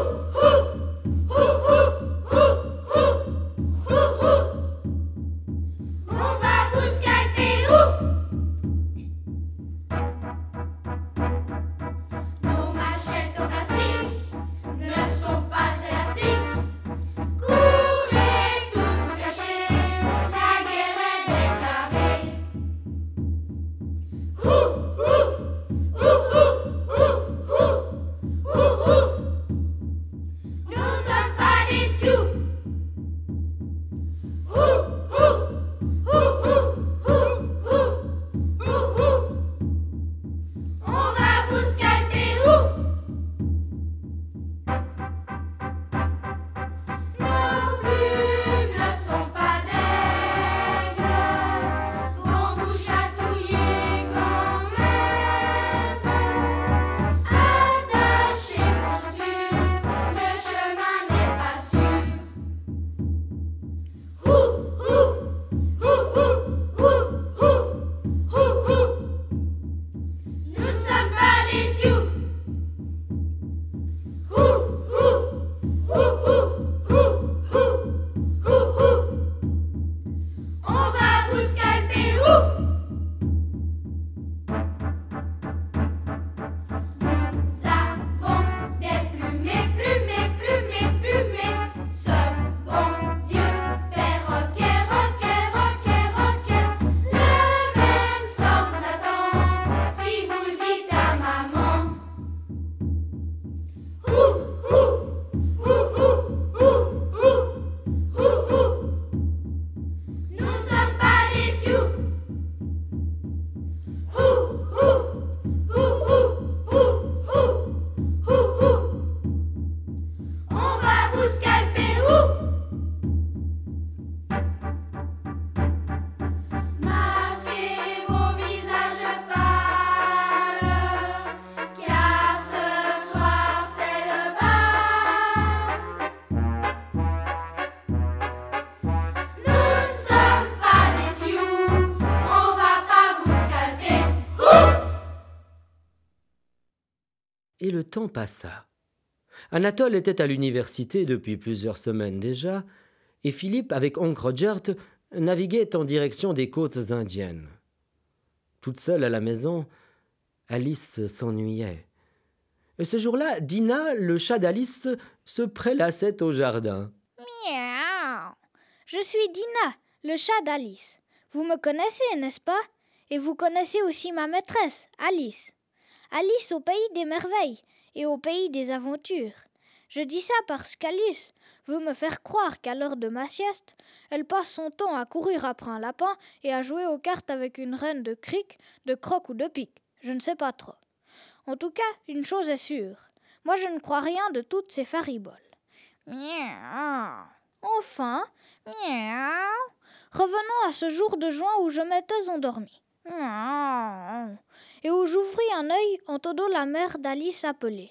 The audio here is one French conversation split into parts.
Et le temps passa. Anatole était à l'université depuis plusieurs semaines déjà, et Philippe, avec oncle Rogert, naviguait en direction des côtes indiennes. Toute seule à la maison, Alice s'ennuyait. Et ce jour-là, Dinah, le chat d'Alice, se prélassait au jardin. Miaou. Je suis Dinah, le chat d'Alice. Vous me connaissez, n'est-ce pas? Et vous connaissez aussi ma maîtresse, Alice. Alice au pays des merveilles et au pays des aventures. Je dis ça parce qu'Alice veut me faire croire qu'à l'heure de ma sieste, elle passe son temps à courir après un lapin et à jouer aux cartes avec une reine de cric, de croc ou de pique. Je ne sais pas trop. En tout cas, une chose est sûre. Moi, je ne crois rien de toutes ces fariboles. Miaou. Enfin, miaou. Revenons à ce jour de juin où je m'étais endormie. Miaou. Et où j'ouvris un œil en entendant la mère d'Alice appeler.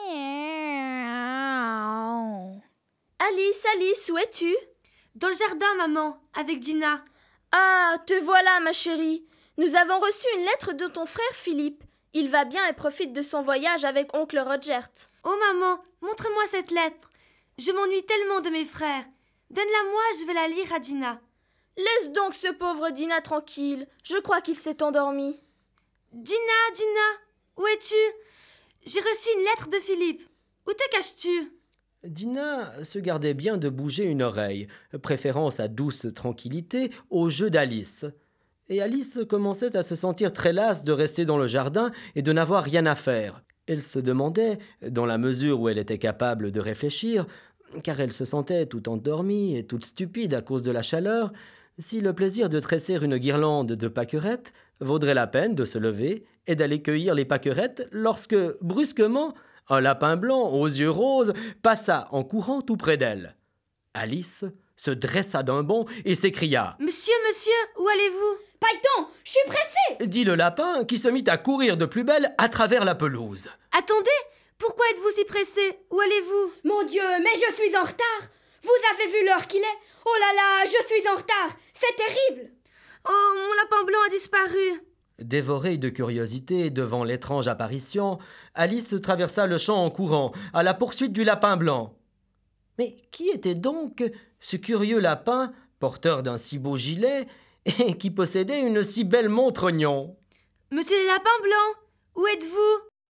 Miaou. Alice, Alice, où es-tu? Dans le jardin, maman, avec Dinah. Ah, te voilà, ma chérie. Nous avons reçu une lettre de ton frère Philippe. Il va bien et profite de son voyage avec oncle Rogert. Oh maman, montre-moi cette lettre. Je m'ennuie tellement de mes frères. Donne-la-moi, je vais la lire à Dinah. Laisse donc ce pauvre Dinah tranquille. Je crois qu'il s'est endormi. Dinah, où es-tu? J'ai reçu une lettre de Philippe. Où te caches-tu? Dinah se gardait bien de bouger une oreille, préférant sa douce tranquillité au jeu d'Alice. Et Alice commençait à se sentir très lasse de rester dans le jardin et de n'avoir rien à faire. Elle se demandait, dans la mesure où elle était capable de réfléchir, car elle se sentait toute endormie et toute stupide à cause de la chaleur, si le plaisir de tresser une guirlande de pâquerettes vaudrait la peine de se lever et d'aller cueillir les pâquerettes lorsque, brusquement, un lapin blanc aux yeux roses passa en courant tout près d'elle. Alice se dressa d'un bond et s'écria « Monsieur, où allez-vous » « Pas le temps, je suis pressée !» dit le lapin qui se mit à courir de plus belle à travers la pelouse. « Attendez, pourquoi êtes-vous si pressé? Où allez-vous ?»« Mon Dieu, mais je suis en retard! Vous avez vu l'heure qu'il est? Oh là là, je suis en retard! C'est terrible !» « Oh, mon lapin blanc a disparu !» Dévorée de curiosité devant l'étrange apparition, Alice traversa le champ en courant, à la poursuite du lapin blanc. Mais qui était donc ce curieux lapin, porteur d'un si beau gilet, et qui possédait une si belle montre oignon? Monsieur le lapin blanc, où êtes-vous?